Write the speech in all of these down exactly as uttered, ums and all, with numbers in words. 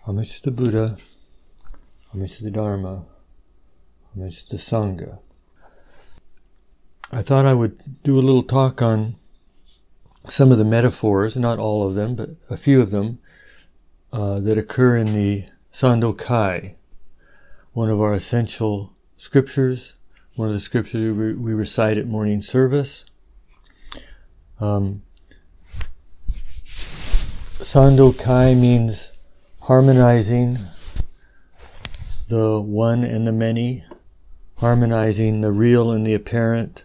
Homage to the Buddha, homage to the Dharma, homage to the Sangha. I thought I would do a little talk on some of the metaphors, not all of them, but a few of them, uh, that occur in the Sandokai, one of our essential scriptures, one of the scriptures we, we recite at morning service. Um, Sandokai means harmonizing the one and the many, harmonizing the real and the apparent,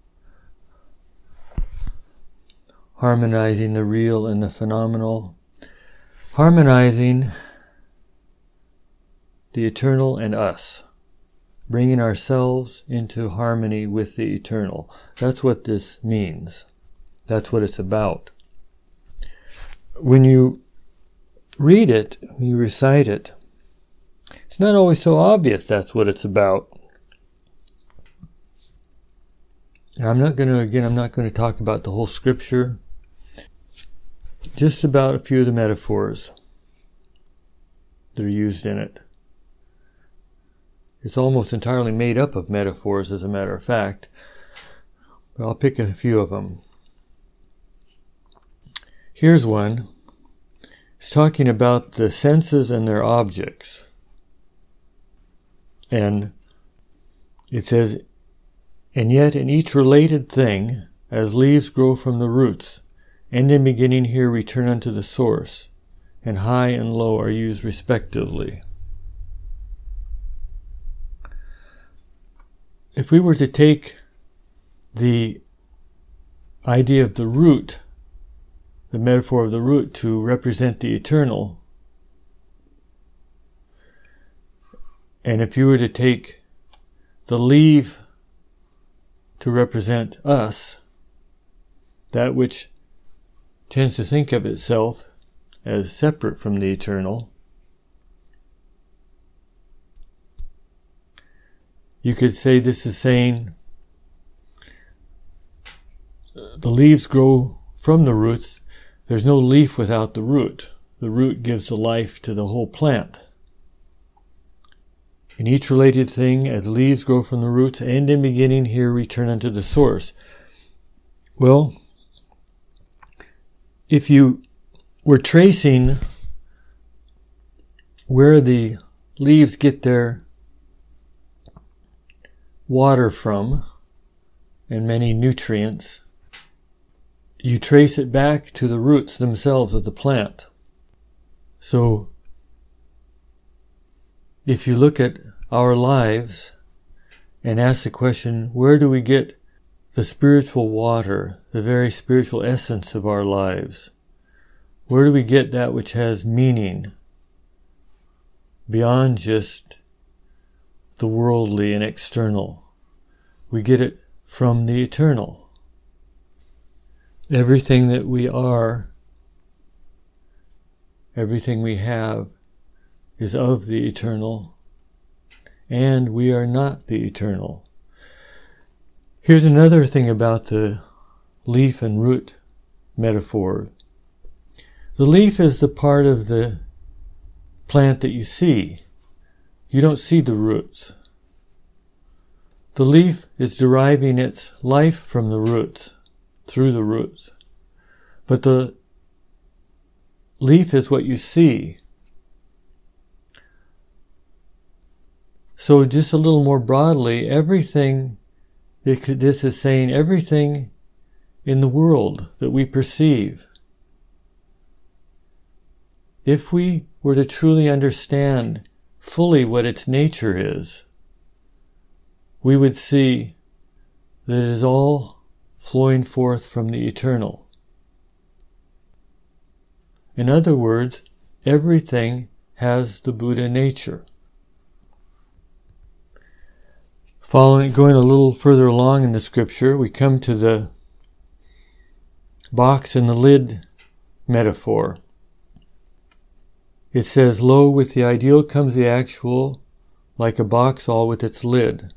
harmonizing the real and the phenomenal, harmonizing the eternal and us, bringing ourselves into harmony with the eternal. That's what this means. That's what it's about. When you read it, when you recite it, it's not always so obvious that's what it's about. I'm not going to, again, I'm not going to talk about the whole scripture, just about a few of the metaphors that are used in it. It's almost entirely made up of metaphors, as a matter of fact, but I'll pick a few of them. Here's one. It's talking about the senses and their objects. And it says, and yet in each related thing, as leaves grow from the roots, end and beginning here return unto the source, and high and low are used respectively. If we were to take the idea of the root, the metaphor of the root, to represent the eternal, and if you were to take the leaf to represent us, that which tends to think of itself as separate from the eternal, you could say this is saying the leaves grow from the roots. There's no leaf without the root. The root gives the life to the whole plant. In each related thing, as leaves grow from the roots, end and beginning here return unto the source. Well, if you were tracing where the leaves get their water from, and many nutrients, you trace it back to the roots themselves of the plant. So, if you look at our lives and ask the question, where do we get the spiritual water, the very spiritual essence of our lives? Where do we get that which has meaning beyond just the worldly and external? We get it from the eternal. Everything that we are, everything we have, is of the eternal, and we are not the eternal. Here's another thing about the leaf and root metaphor. The leaf is the part of the plant that you see. You don't see the roots. The leaf is deriving its life from the roots, through the roots. But the leaf is what you see. So just a little more broadly, everything, this is saying everything in the world that we perceive, if we were to truly understand fully what its nature is, we would see that it is all flowing forth from the eternal. In other words, everything has the Buddha nature. Following, going a little further along in the scripture, we come to the box and the lid metaphor. It says, lo, with the ideal comes the actual, like a box all with its lid.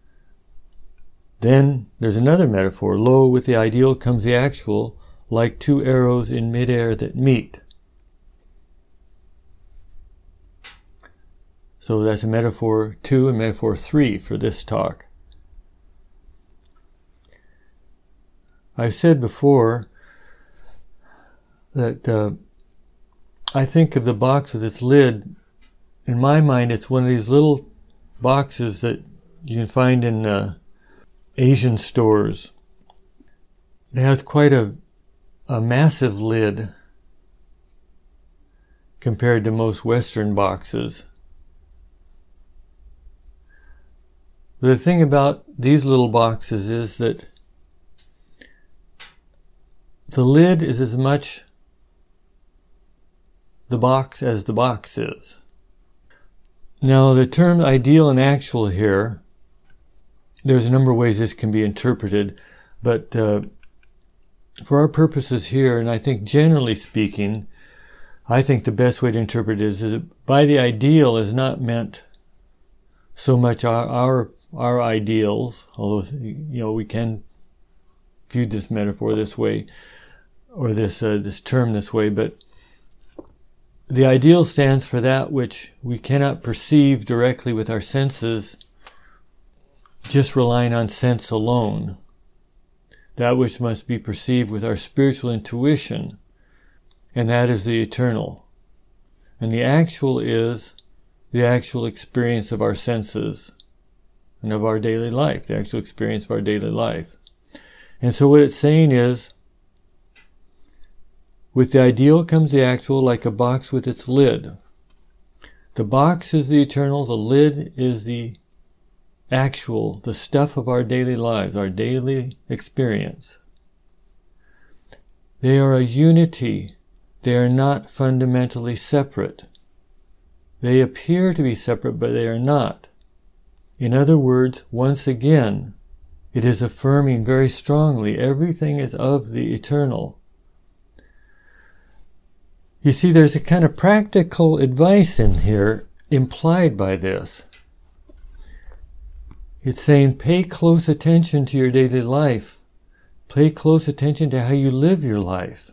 Then there's another metaphor. Lo, with the ideal comes the actual, like two arrows in midair that meet. So that's a metaphor two and metaphor three for this talk. I've said before that uh, I think of the box with its lid. In my mind, it's one of these little boxes that you can find in uh, Asian stores. It has quite a, a massive lid compared to most Western boxes. The thing about these little boxes is that the lid is as much the box as the box is. Now, the term ideal and actual here, there's a number of ways this can be interpreted, but uh, for our purposes here, and I think generally speaking, I think the best way to interpret it is that by the ideal is not meant so much our, our our ideals, although you know we can view this metaphor this way, or this uh, this term this way, but the ideal stands for that which we cannot perceive directly with our senses, just relying on sense alone. That which must be perceived with our spiritual intuition, and that is the eternal. And the actual is the actual experience of our senses and of our daily life, the actual experience of our daily life. And so what it's saying is, with the ideal comes the actual, like a box with its lid. The box is the eternal, the lid is the actual, the stuff of our daily lives, our daily experience. They are a unity. They are not fundamentally separate. They appear to be separate, but they are not. In other words, once again, it is affirming very strongly everything is of the eternal. You see, there's a kind of practical advice in here implied by this. It's saying pay close attention to your daily life. Pay close attention to how you live your life.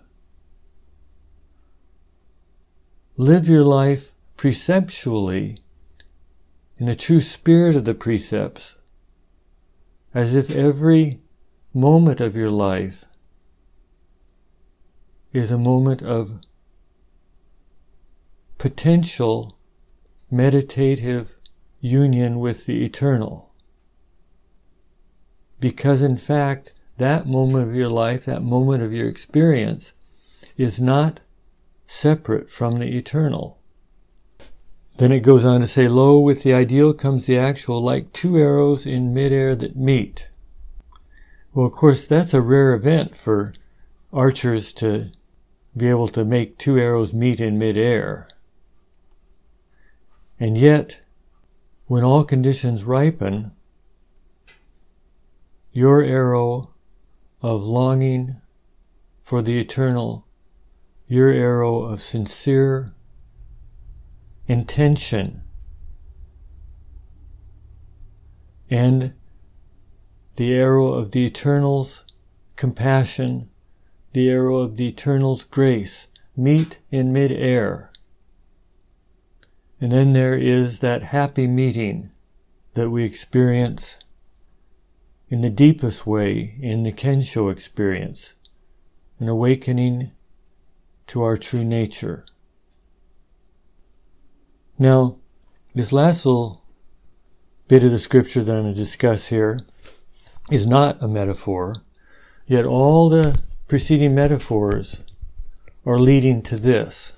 Live your life preceptually, in the true spirit of the precepts, as if every moment of your life is a moment of potential meditative union with the eternal. Because in fact, that moment of your life, that moment of your experience, is not separate from the eternal. Then it goes on to say, lo, with the ideal comes the actual, like two arrows in midair that meet. Well, of course, that's a rare event for archers to be able to make two arrows meet in midair. And yet, when all conditions ripen, your arrow of longing for the eternal, your arrow of sincere intention, and the arrow of the eternal's compassion, the arrow of the eternal's grace, meet in mid-air. And then there is that happy meeting that we experience in the deepest way in the Kensho experience, an awakening to our true nature. Now, this last little bit of the scripture that I'm going to discuss here is not a metaphor, yet all the preceding metaphors are leading to this.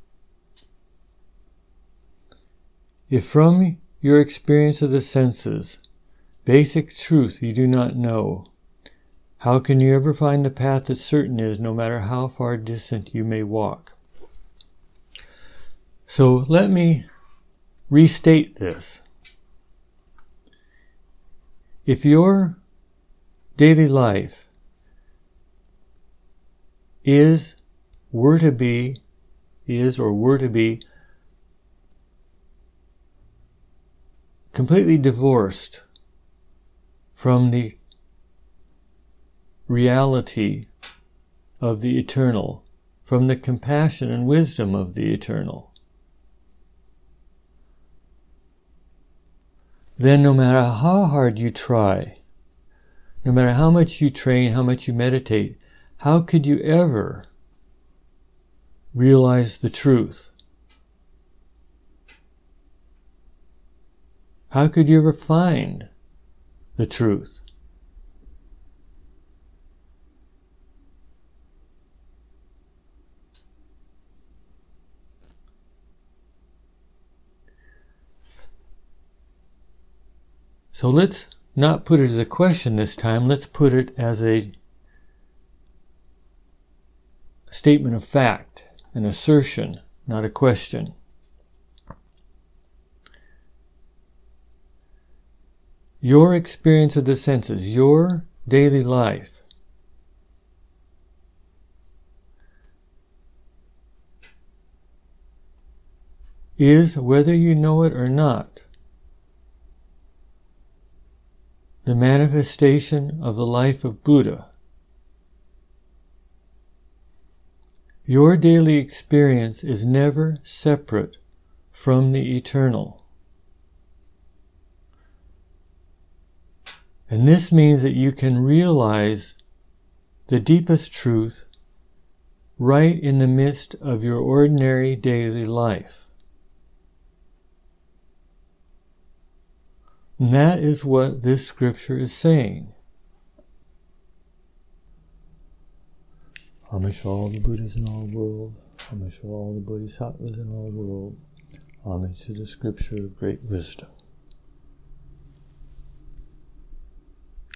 If from your experience of the senses, basic truth you do not know, how can you ever find the path that certain is, no matter how far distant you may walk? So let me restate this. If your daily life is, were to be, is or were to be completely divorced from the reality of the eternal, from the compassion and wisdom of the eternal, then no matter how hard you try, no matter how much you train, how much you meditate, how could you ever realize the truth? How could you ever find the truth? So let's not put it as a question this time. Let's put it as a statement of fact, an assertion, not a question. Your experience of the senses, your daily life, is, whether you know it or not, the manifestation of the life of Buddha. Your daily experience is never separate from the eternal. And this means that you can realize the deepest truth right in the midst of your ordinary daily life. And that is what this scripture is saying. Homage to all the Buddhas in all the world. Homage to all the Bodhisattvas in all the world. Homage to the scripture of great wisdom.